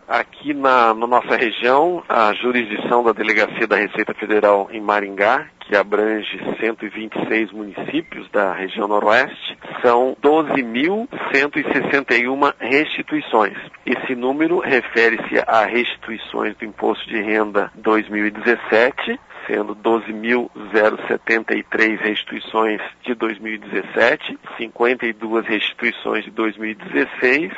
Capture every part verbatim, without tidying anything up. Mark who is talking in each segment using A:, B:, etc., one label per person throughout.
A: Aqui na, na nossa região, a jurisdição da Delegacia da Receita Federal em Maringá, que abrange cento e vinte e seis municípios da região noroeste, são doze mil cento e sessenta e uma restituições. Esse número refere-se a restituições do Imposto de Renda dois mil e dezessete, sendo doze mil setenta e três restituições de dois mil e dezessete, cinquenta e duas restituições de dois mil e dezesseis,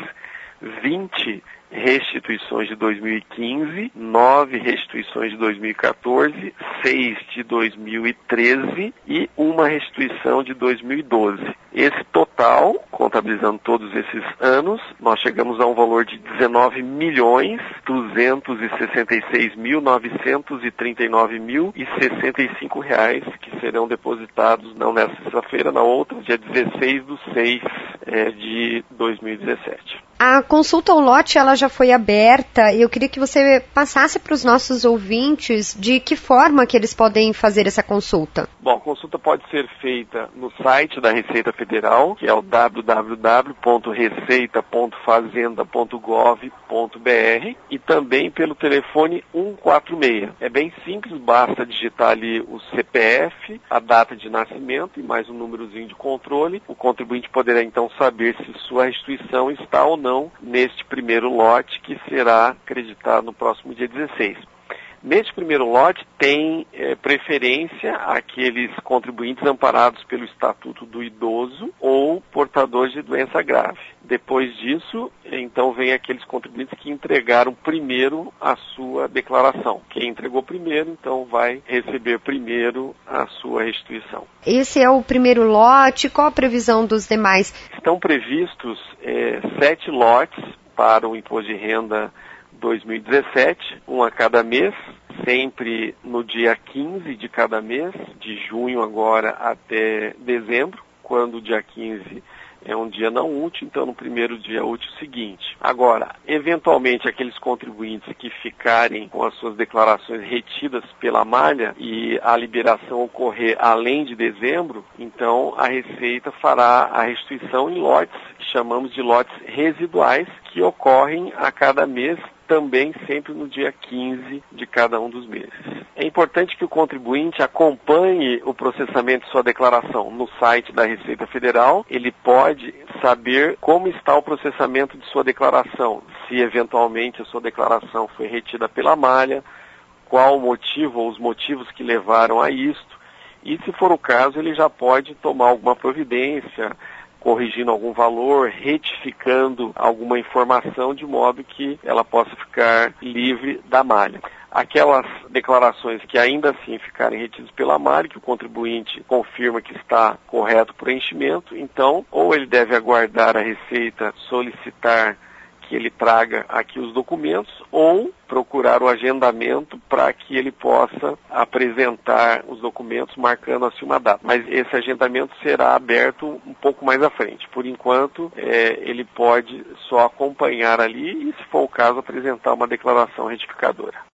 A: vinte restituições de dois mil e quinze, nove restituições de dois mil e quatorze, seis de dois mil e treze e uma restituição de dois mil e doze. Esse total, contabilizando todos esses anos, nós chegamos a um valor de dezenove milhões duzentos e sessenta e seis mil novecentos e trinta e nove mil e sessenta e cinco reais, que serão depositados não nessa sexta-feira, na outra, dia dezesseis de seis é, de dois mil e dezessete.
B: A consulta ao lote ela já foi aberta e eu queria que você passasse para os nossos ouvintes de que forma que eles podem fazer essa consulta.
A: Bom, a consulta pode ser feita no site da Receita Federal, que é o w w w ponto receita ponto fazenda ponto gov ponto b r, e também pelo telefone um quatro seis. É bem simples, basta digitar ali o C P F, a data de nascimento e mais um númerozinho de controle. O contribuinte poderá então saber se sua restituição está ou não neste primeiro lote que será acreditado no próximo dia dezesseis. Neste primeiro lote tem é, preferência aqueles contribuintes amparados pelo Estatuto do Idoso ou portadores de doença grave. Depois disso, então vem aqueles contribuintes que entregaram primeiro a sua declaração. Quem entregou primeiro, então vai receber primeiro a sua restituição.
B: Esse é o primeiro lote, qual a previsão dos demais?
A: Estão previstos é, sete lotes para o Imposto de Renda dois mil e dezessete, um a cada mês, sempre no dia quinze de cada mês, de junho agora até dezembro, quando o dia quinze é um dia não útil, então no primeiro dia útil seguinte. Agora, eventualmente aqueles contribuintes que ficarem com as suas declarações retidas pela malha e a liberação ocorrer além de dezembro, então a Receita fará a restituição em lotes, que chamamos de lotes residuais, que ocorrem a cada mês, também sempre no dia quinze de cada um dos meses. É importante que o contribuinte acompanhe o processamento de sua declaração no site da Receita Federal. Ele pode saber como está o processamento de sua declaração, se eventualmente a sua declaração foi retida pela malha, qual o motivo ou os motivos que levaram a isto, e se for o caso ele já pode tomar alguma providência, corrigindo algum valor, retificando alguma informação de modo que ela possa ficar livre da malha. Aquelas declarações que ainda assim ficarem retidas pela malha, que o contribuinte confirma que está correto o preenchimento, então ou ele deve aguardar a Receita solicitar que ele traga aqui os documentos ou procurar o agendamento para que ele possa apresentar os documentos marcando assim uma data. Mas esse agendamento será aberto um pouco mais à frente. Por enquanto, é, ele pode só acompanhar ali e, se for o caso, apresentar uma declaração retificadora.